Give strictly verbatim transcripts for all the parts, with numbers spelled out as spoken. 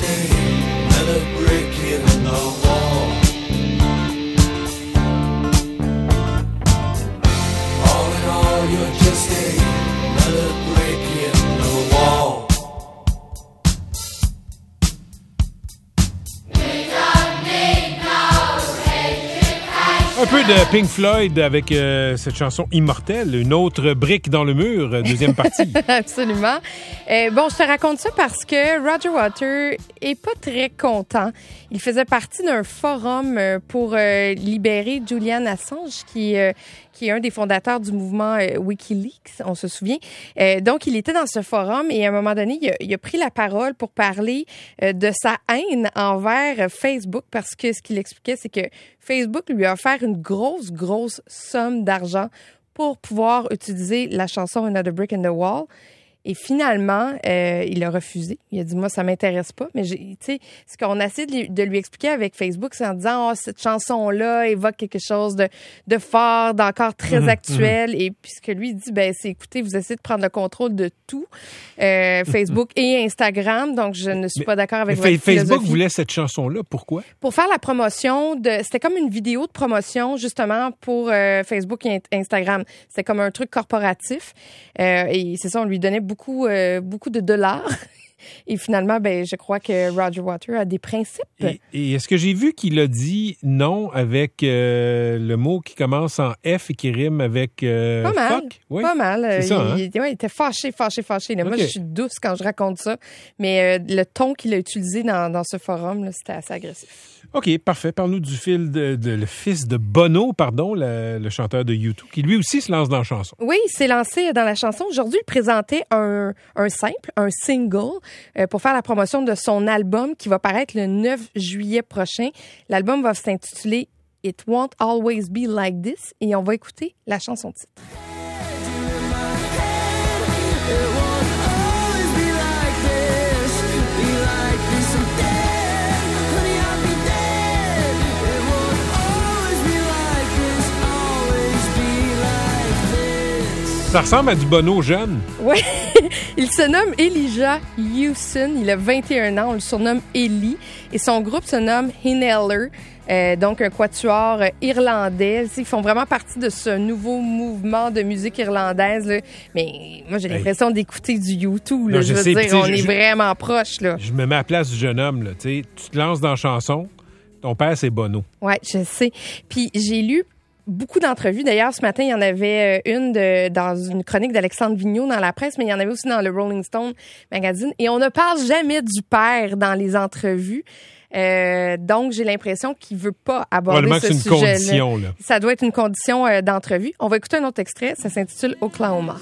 another brick in the wall. All in all, you're just another brick in the wall. Un peu de Pink Floyd avec euh, cette chanson immortelle, une autre brique dans le mur, euh, deuxième partie. Absolument. Euh, bon, je te raconte ça parce que Roger Waters est pas très content. Il faisait partie d'un forum euh, pour euh, libérer Julian Assange, qui, euh, qui est un des fondateurs du mouvement euh, WikiLeaks, on se souvient. Euh, donc, il était dans ce forum et à un moment donné, il a, il a pris la parole pour parler euh, de sa haine envers Facebook parce que ce qu'il expliquait, c'est que Facebook lui a offert une grosse, grosse somme d'argent pour pouvoir utiliser la chanson Another Brick in the Wall. Et finalement, euh, il a refusé. Il a dit, moi, ça m'intéresse pas. Mais, tu sais, ce qu'on a essayé de lui, de lui expliquer avec Facebook, c'est en disant, oh, cette chanson-là évoque quelque chose de, de fort, d'encore très mmh, actuel. Mmh. Et puis, ce que lui dit, ben, c'est, écoutez, vous essayez de prendre le contrôle de tout, euh, Facebook mmh. et Instagram. Donc, je ne suis mais, pas d'accord avec votre Facebook philosophie. Facebook voulait cette chanson-là. Pourquoi? Pour faire la promotion de, c'était comme une vidéo de promotion, justement, pour euh, Facebook et Instagram. C'était comme un truc corporatif. Euh, et c'est ça, on lui donnait beaucoup, euh, beaucoup de dollars. Et finalement, ben, je crois que Roger Waters a des principes. Et, et est-ce que j'ai vu qu'il a dit non avec euh, le mot qui commence en F et qui rime avec euh, pas mal, fuck? Oui. Pas mal. C'est ça, hein? il, il, ouais, il était fâché, fâché, fâché. Là. Okay. Moi, je suis douce quand je raconte ça. Mais euh, le ton qu'il a utilisé dans, dans ce forum, là, c'était assez agressif. OK, parfait. Parle-nous du fil de, de le fils de Bono, pardon, le, le chanteur de U deux, qui lui aussi se lance dans la chanson. Oui, il s'est lancé dans la chanson. Aujourd'hui, il présentait un, un simple, un single, euh, pour faire la promotion de son album qui va paraître le neuf juillet prochain. L'album va s'intituler It Won't Always Be Like This et on va écouter la chanson titre. Ça ressemble à du Bono jeune. Oui. Il se nomme Elijah Hewson. Il a vingt et un ans. On le surnomme Eli. Et son groupe se nomme Inhaler. Euh, donc, un quatuor euh, irlandais. Ils font vraiment partie de ce nouveau mouvement de musique irlandaise. Là. Mais moi, j'ai l'impression hey. d'écouter du U deux. Là. Non, je, je veux sais, dire, on je, est je, vraiment proche. Là. Je me mets à la place du jeune homme. Là. Tu te lances dans la chanson. Ton père, c'est Bono. Oui, je sais. Puis, j'ai lu beaucoup d'entrevues. D'ailleurs, ce matin, il y en avait une de, dans une chronique d'Alexandre Vigneault dans la presse, mais il y en avait aussi dans le Rolling Stone magazine. Et on ne parle jamais du père dans les entrevues. Euh, donc, j'ai l'impression qu'il veut pas aborder ce c'est une sujet-là. Condition, là. Ça doit être une condition euh, d'entrevue. On va écouter un autre extrait. Ça s'intitule Oklahoma.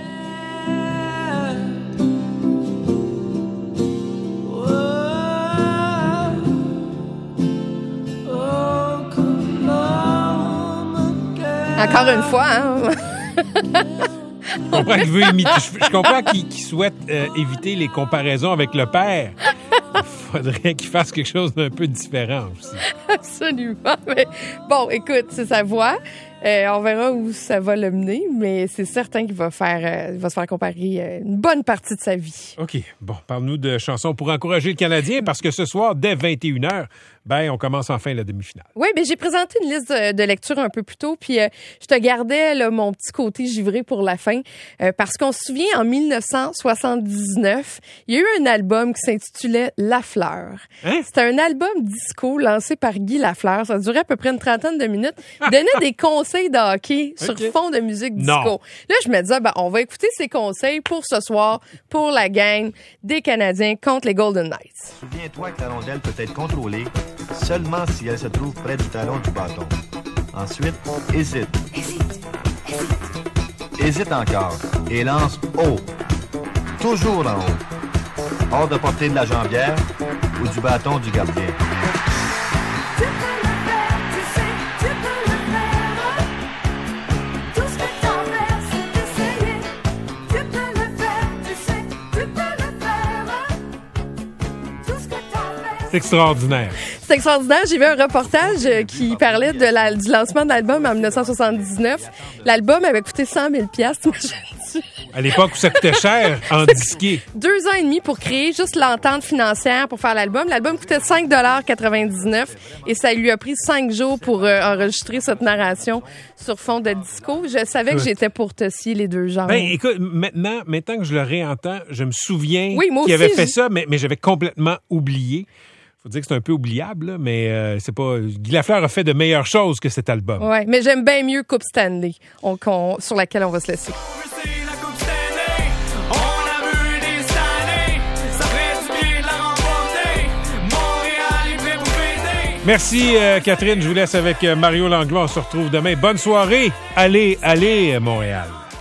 Encore une fois, hein? Je comprends qu'il veut imiter. Je, je comprends qu'il, qu'il souhaite euh, éviter les comparaisons avec le père. Il faudrait qu'il fasse quelque chose d'un peu différent aussi. Absolument. Mais bon, écoute, c'est sa voix. Euh, on verra où ça va le mener, mais c'est certain qu'il va faire, euh, il va se faire comparer euh, une bonne partie de sa vie. OK. Bon, parle-nous de chansons pour encourager le Canadien, parce que ce soir, dès vingt et une heures, ben, on commence enfin la demi-finale. Oui, bien, j'ai présenté une liste de, de lecture un peu plus tôt, puis euh, je te gardais là, mon petit côté givré pour la fin, euh, parce qu'on se souvient, en dix-neuf cent soixante-dix-neuf, il y a eu un album qui s'intitulait La Fleur. Hein? C'était un album disco lancé par Guy Lafleur. Ça durait à peu près une trentaine de minutes. Il donnait des conseils de hockey sur okay. fond de musique disco. Non. Là, je me disais, ben, on va écouter ces conseils pour ce soir, pour la gang des Canadiens contre les Golden Knights. Souviens-toi que la rondelle peut être contrôlée seulement si elle se trouve près du talon du bâton. Ensuite, hésite. Hésite. Hésite. Hésite encore et lance haut. Toujours en haut. Hors de portée de la jambière ou du bâton du gardien. C'est extraordinaire. C'est extraordinaire. J'ai vu un reportage qui parlait de la, du lancement de l'album en dix-neuf cent soixante-dix-neuf. L'album avait coûté cent mille dollars. T'imagines-tu? À l'époque où ça coûtait cher en disqué. Deux ans et demi pour créer juste l'entente financière pour faire l'album. L'album coûtait cinq dollars quatre-vingt-dix-neuf et ça lui a pris cinq jours pour euh, enregistrer cette narration sur fond de disco. Je savais que j'étais pour te scier les deux genres. Ben, écoute, maintenant, maintenant que je le réentends, je me souviens Oui, moi qu'il avait aussi, fait je- ça, mais, mais j'avais complètement oublié. Faut dire que c'est un peu oubliable, là, mais euh, c'est pas. Guy Lafleur a fait de meilleures choses que cet album. Ouais, mais j'aime bien mieux Coupe Stanley, on, qu'on- sur laquelle on va se laisser. C'est la Coupe Stanley. On a vu des Stanley. Ça ferait du bien de la remporter. Montréal est prêt pour fêter. Merci, euh, Catherine. Je vous laisse avec euh, Mario Langlois. On se retrouve demain. Bonne soirée. Allez, allez, euh, Montréal.